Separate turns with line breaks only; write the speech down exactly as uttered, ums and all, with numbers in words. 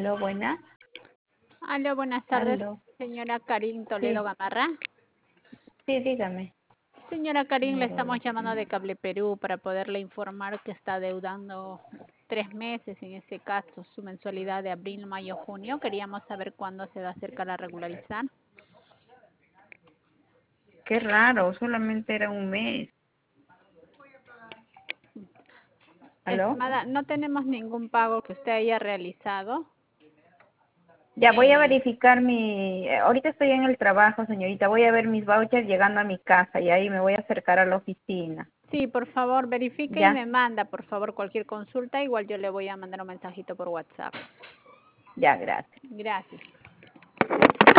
Aló, buenas.
Aló, buenas tardes,
Aló.
señora Karin Toledo
Sí,
Gamarra.
sí, dígame.
Señora Karin, le estamos llamando
Mm,
de Cable Perú para poderle informar que está deudando tres meses, en este caso, su mensualidad de abril, mayo, junio. Queríamos saber cuándo se va a acercar a regularizar.
Qué raro, solamente era un mes. ¿Aló?
Estimada, no tenemos ningún pago que usted haya realizado.
Ya voy a
Eh,
verificar mi... eh, Ahorita estoy en el trabajo, señorita. Voy a ver mis vouchers llegando a mi casa y ahí me voy a acercar a la oficina.
sí, por favor, verifique y
Ya,
me manda, por favor, cualquier consulta. Igual yo le voy a mandar un mensajito por WhatsApp.
ya, gracias.
Gracias.